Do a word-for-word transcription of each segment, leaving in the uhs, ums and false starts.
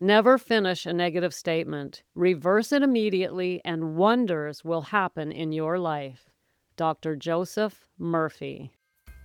Never finish a negative statement. Reverse it immediately, and wonders will happen in your life. Doctor Joseph Murphy.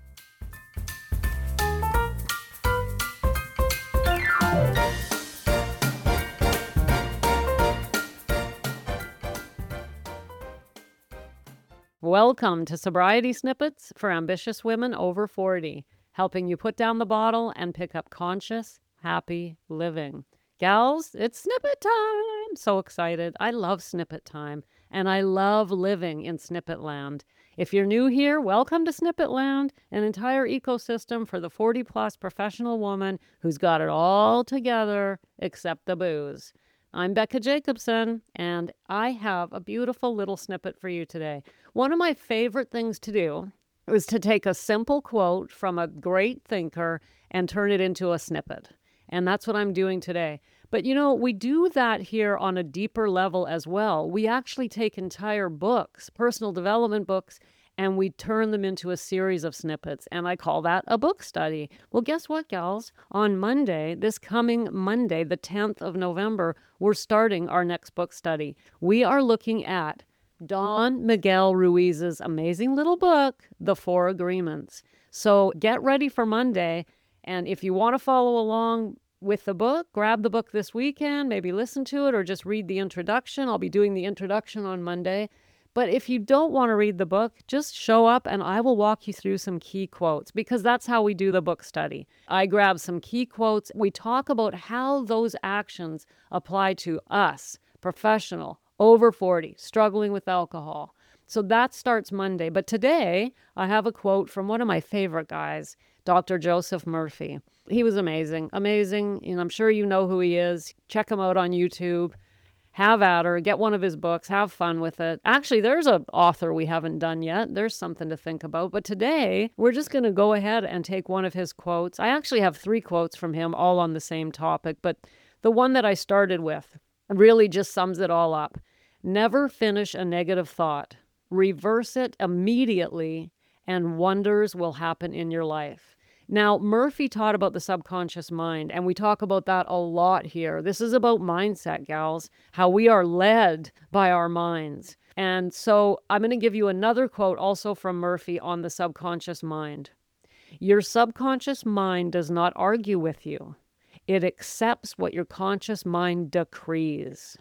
Welcome to Sobriety Snippets for Ambitious Women Over forty, helping you put down the bottle and pick up conscious, happy living. Gals, it's snippet time! So excited. I love snippet time, and I love living in snippet land. If you're new here, welcome to Snippet Land, an entire ecosystem for the forty-plus professional woman who's got it all together except the booze. I'm Becca Jacobson, and I have a beautiful little snippet for you today. One of my favorite things to do is to take a simple quote from a great thinker and turn it into a snippet. And that's what I'm doing today. But you know, we do that here on a deeper level as well. We actually take entire books, personal development books, and we turn them into a series of snippets. And I call that a book study. Well, guess what, gals? On Monday, this coming Monday, the tenth of November, we're starting our next book study. We are looking at Don Miguel Ruiz's amazing little book, The Four Agreements. So get ready for Monday. And if you want to follow along with the book, grab the book this weekend, maybe listen to it or just read the introduction. I'll be doing the introduction on Monday. But if you don't want to read the book, just show up and I will walk you through some key quotes because that's how we do the book study. I grab some key quotes. We talk about how those actions apply to us, professional, over forty, struggling with alcohol. So that starts Monday. But today, I have a quote from one of my favorite guys, Doctor Joseph Murphy. He was amazing, amazing. And I'm sure you know who he is. Check him out on YouTube. Have at her. Get one of his books. Have fun with it. Actually, there's an author we haven't done yet. There's something to think about. But today, we're just going to go ahead and take one of his quotes. I actually have three quotes from him, all on the same topic. But the one that I started with really just sums it all up. Never finish a negative thought. Reverse it immediately, and wonders will happen in your life. Now, Murphy taught about the subconscious mind, and we talk about that a lot here. This is about mindset, gals, how we are led by our minds. And so I'm going to give you another quote also from Murphy on the subconscious mind. Your subconscious mind does not argue with you. It accepts what your conscious mind decrees.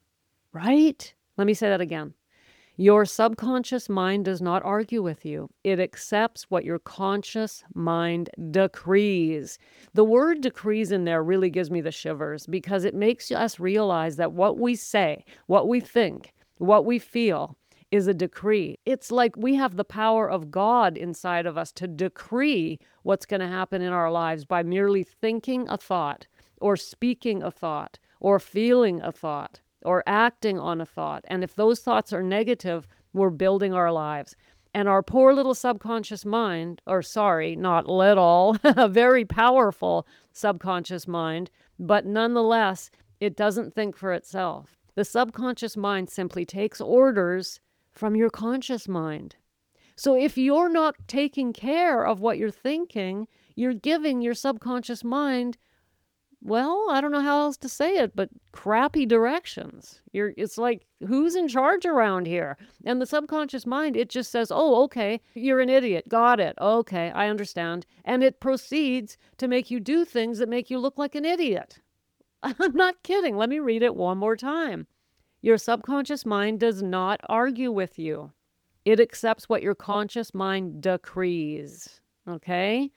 Right? Let me say that again. Your subconscious mind does not argue with you. It accepts what your conscious mind decrees. The word decrees in there really gives me the shivers because it makes us realize that what we say, what we think, what we feel is a decree. It's like we have the power of God inside of us to decree what's going to happen in our lives by merely thinking a thought or speaking a thought or feeling a thought or acting on a thought. And if those thoughts are negative, we're building our lives. And our poor little subconscious mind, or sorry, not little, a very powerful subconscious mind, but nonetheless, it doesn't think for itself. The subconscious mind simply takes orders from your conscious mind. So if you're not taking care of what you're thinking, you're giving your subconscious mind, well, I don't know how else to say it, but crappy directions. You're, it's like, who's in charge around here? And the subconscious mind, it just says, oh, okay, you're an idiot. Got it. Okay, I understand. And it proceeds to make you do things that make you look like an idiot. I'm not kidding. Let me read it one more time. Your subconscious mind does not argue with you. It accepts what your conscious mind decrees. Okay?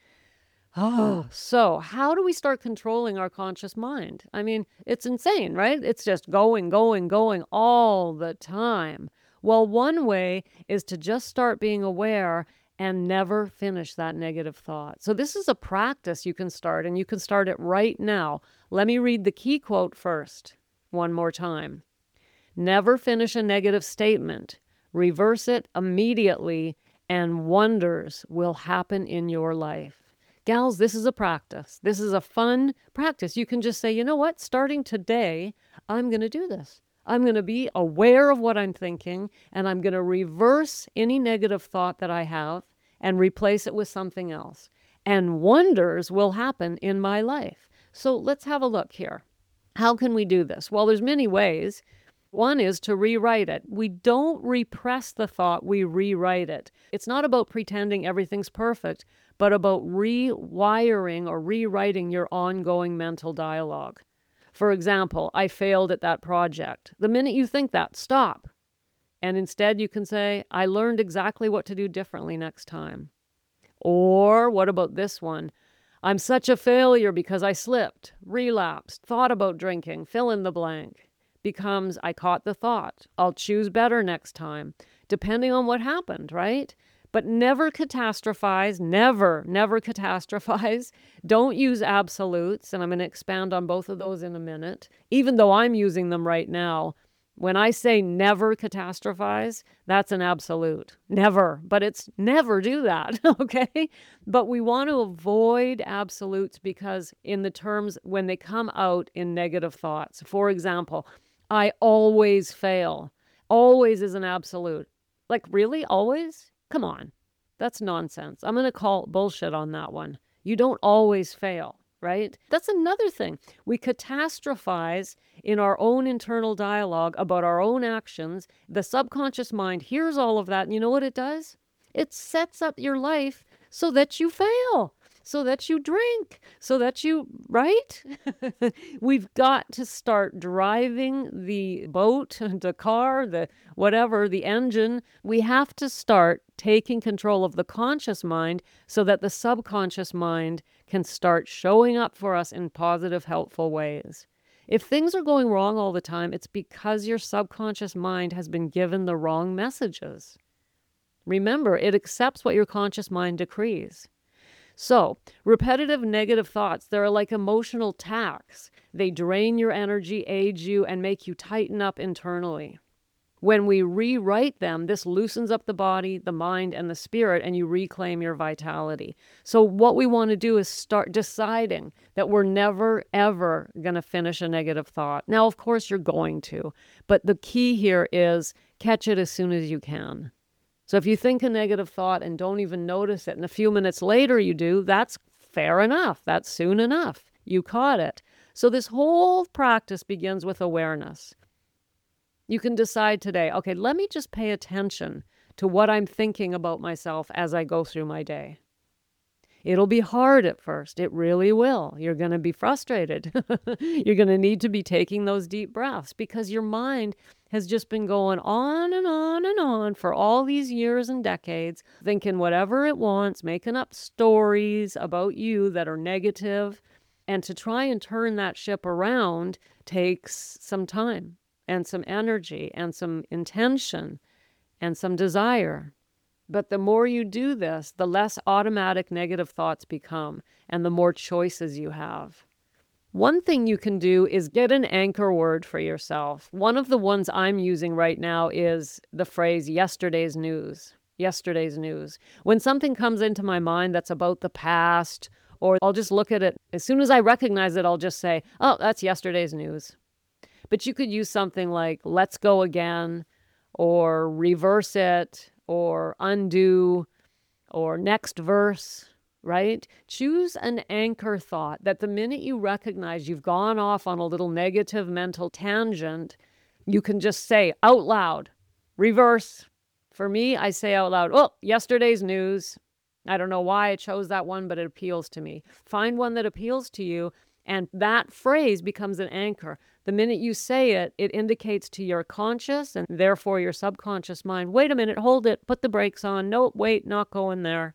Oh, so how do we start controlling our conscious mind? I mean, it's insane, right? It's just going, going, going all the time. Well, one way is to just start being aware and never finish that negative thought. So this is a practice you can start, and you can start it right now. Let me read the key quote first, one more time. Never finish a negative statement. Reverse it immediately, and wonders will happen in your life. Gals, this is a practice. This is a fun practice. You can just say, you know what? Starting today, I'm going to do this. I'm going to be aware of what I'm thinking, and I'm going to reverse any negative thought that I have and replace it with something else. And wonders will happen in my life. So let's have a look here. How can we do this? Well, there's many ways. One is to rewrite it. We don't repress the thought, we rewrite it. It's not about pretending everything's perfect, but about rewiring or rewriting your ongoing mental dialogue. For example, I failed at that project. The minute you think that, stop. And instead you can say, I learned exactly what to do differently next time. Or what about this one? I'm such a failure because I slipped, relapsed, thought about drinking, fill in the blank. Becomes, I caught the thought. I'll choose better next time, depending on what happened, right? But never catastrophize, never, never catastrophize. Don't use absolutes, and I'm going to expand on both of those in a minute, even though I'm using them right now. When I say never catastrophize, that's an absolute. Never. But it's never do that, okay? But we want to avoid absolutes because in the terms when they come out in negative thoughts. For example, I always fail. Always is an absolute. Like, really? Always? Come on. That's nonsense. I'm going to call bullshit on that one. You don't always fail. Right? That's another thing. We catastrophize in our own internal dialogue about our own actions. The subconscious mind hears all of that. And you know what it does? It sets up your life so that you fail, so that you drink, so that you, right? We've got to start driving the boat, the car, the whatever, the engine. We have to start taking control of the conscious mind so that the subconscious mind can start showing up for us in positive, helpful ways. If things are going wrong all the time, it's because your subconscious mind has been given the wrong messages. Remember, it accepts what your conscious mind decrees. So, repetitive negative thoughts, they're like emotional tax. They drain your energy, age you, and make you tighten up internally. When we rewrite them, this loosens up the body, the mind, and the spirit, and you reclaim your vitality. So what we want to do is start deciding that we're never, ever going to finish a negative thought. Now, of course, you're going to, but the key here is catch it as soon as you can. So if you think a negative thought and don't even notice it, and a few minutes later you do, that's fair enough. That's soon enough. You caught it. So this whole practice begins with awareness. You can decide today, okay, let me just pay attention to what I'm thinking about myself as I go through my day. It'll be hard at first. It really will. You're going to be frustrated. You're going to need to be taking those deep breaths because your mind has just been going on and on and on for all these years and decades, thinking whatever it wants, making up stories about you that are negative. And to try and turn that ship around takes some time and some energy and some intention and some desire. But the more you do this, the less automatic negative thoughts become and the more choices you have. One thing you can do is get an anchor word for yourself. One of the ones I'm using right now is the phrase yesterday's news. Yesterday's news. When something comes into my mind that's about the past, or I'll just look at it, as soon as I recognize it, I'll just say, oh, that's yesterday's news. But you could use something like, let's go again, or reverse it, or undo, or next verse, right? Choose an anchor thought that the minute you recognize you've gone off on a little negative mental tangent, you can just say out loud, reverse. For me, I say out loud, oh, yesterday's news. I don't know why I chose that one, but it appeals to me. Find one that appeals to you, and that phrase becomes an anchor. The minute you say it, it indicates to your conscious and therefore your subconscious mind, wait a minute, hold it, put the brakes on. No, wait, not going there.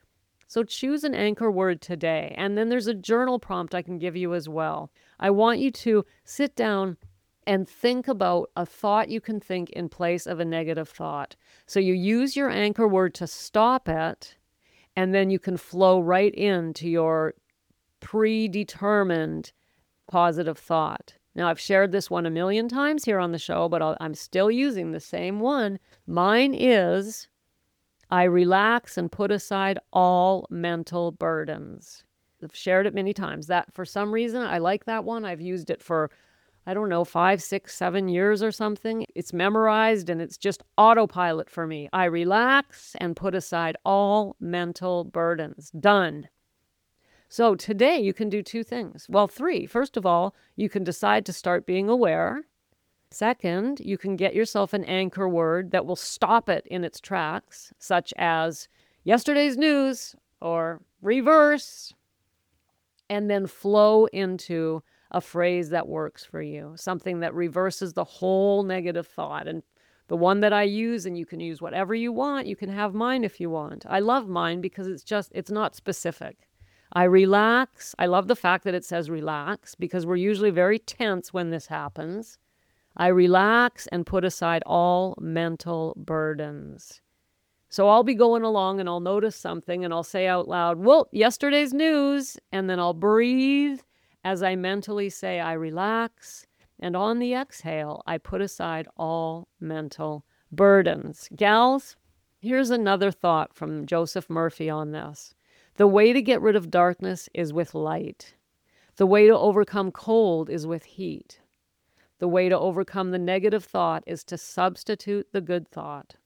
So choose an anchor word today. And then there's a journal prompt I can give you as well. I want you to sit down and think about a thought you can think in place of a negative thought. So you use your anchor word to stop it, and then you can flow right into your predetermined positive thought. Now, I've shared this one a million times here on the show, but I'll, I'm still using the same one. Mine is, I relax and put aside all mental burdens. I've shared it many times. That, for some reason, I like that one. I've used it for, I don't know, five, six, seven years or something. It's memorized and it's just autopilot for me. I relax and put aside all mental burdens. Done. So today you can do two things. Well, three. First of all, you can decide to start being aware. Second, you can get yourself an anchor word that will stop it in its tracks, such as yesterday's news or reverse, and then flow into a phrase that works for you, something that reverses the whole negative thought. And the one that I use, and you can use whatever you want, you can have mine if you want. I love mine because it's just, it's not specific. I relax. I love the fact that it says relax because we're usually very tense when this happens. I relax and put aside all mental burdens. So I'll be going along and I'll notice something and I'll say out loud, well, yesterday's news, and then I'll breathe as I mentally say I relax, and on the exhale, I put aside all mental burdens. Gals, here's another thought from Joseph Murphy on this. The way to get rid of darkness is with light. The way to overcome cold is with heat. The way to overcome the negative thought is to substitute the good thought.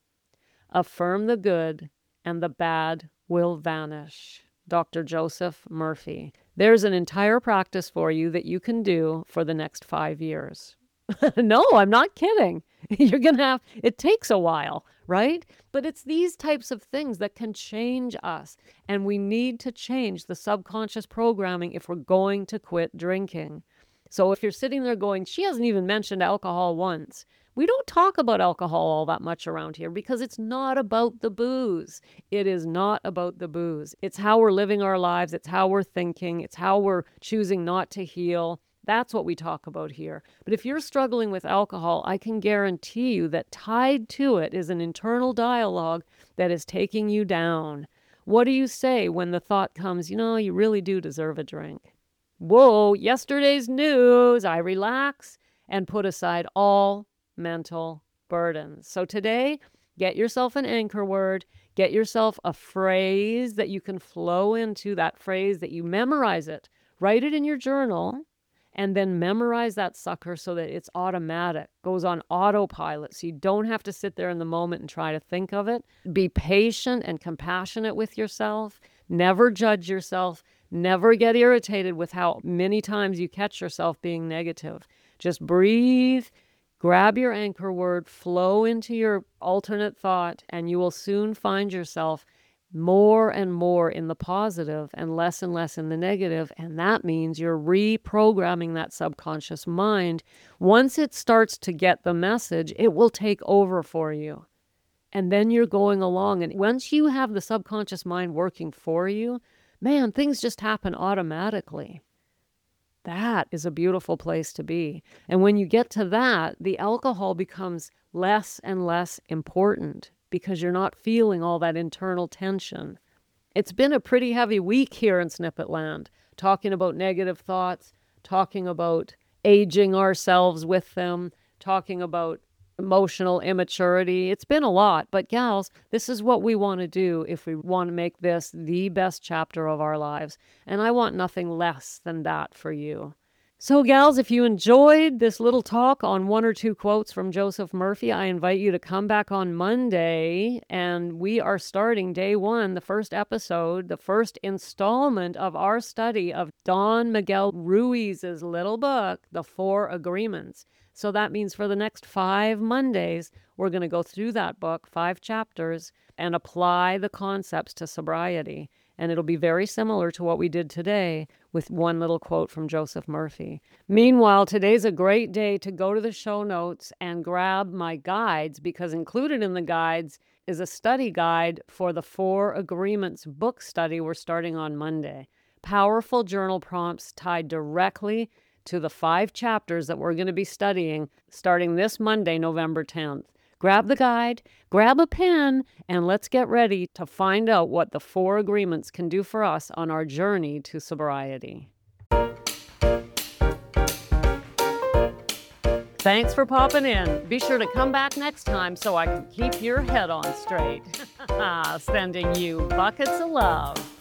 Affirm the good, and the bad will vanish. Doctor Joseph Murphy. There's an entire practice for you that you can do for the next five years. No, I'm not kidding. You're going to have, it takes a while, right? But it's these types of things that can change us. And we need to change the subconscious programming if we're going to quit drinking. So if you're sitting there going, she hasn't even mentioned alcohol once. We don't talk about alcohol all that much around here because it's not about the booze. It is not about the booze. It's how we're living our lives. It's how we're thinking. It's how we're choosing not to heal. That's what we talk about here. But if you're struggling with alcohol, I can guarantee you that tied to it is an internal dialogue that is taking you down. What do you say when the thought comes, you know, you really do deserve a drink? Whoa, yesterday's news. I relax and put aside all mental burdens. So today, get yourself an anchor word, get yourself a phrase that you can flow into, that phrase that you memorize it, write it in your journal, and then memorize that sucker so that it's automatic, goes on autopilot. So you don't have to sit there in the moment and try to think of it. Be patient and compassionate with yourself. Never judge yourself. Never get irritated with how many times you catch yourself being negative. Just breathe. Grab your anchor word, flow into your alternate thought, and you will soon find yourself more and more in the positive and less and less in the negative. And that means you're reprogramming that subconscious mind. Once it starts to get the message, it will take over for you. And then you're going along. And once you have the subconscious mind working for you, man, things just happen automatically. That is a beautiful place to be. And when you get to that, the alcohol becomes less and less important because you're not feeling all that internal tension. It's been a pretty heavy week here in Snippet Land, talking about negative thoughts, talking about aging ourselves with them, talking about emotional immaturity. It's been a lot, but gals, this is what we want to do if we want to make this the best chapter of our lives. And I want nothing less than that for you. So gals, if you enjoyed this little talk on one or two quotes from Joseph Murphy, I invite you to come back on Monday, and we are starting day one, the first episode, the first installment of our study of Don Miguel Ruiz's little book, The Four Agreements. So that means for the next five Mondays, we're going to go through that book, five chapters, and apply the concepts to sobriety. And it'll be very similar to what we did today with one little quote from Joseph Murphy. Meanwhile, today's a great day to go to the show notes and grab my guides, because included in the guides is a study guide for the Four Agreements book study we're starting on Monday. Powerful journal prompts tied directly to the five chapters that we're going to be studying starting this Monday, November tenth. Grab the guide, grab a pen, and let's get ready to find out what the four agreements can do for us on our journey to sobriety. Thanks for popping in. Be sure to come back next time so I can keep your head on straight. Sending you buckets of love.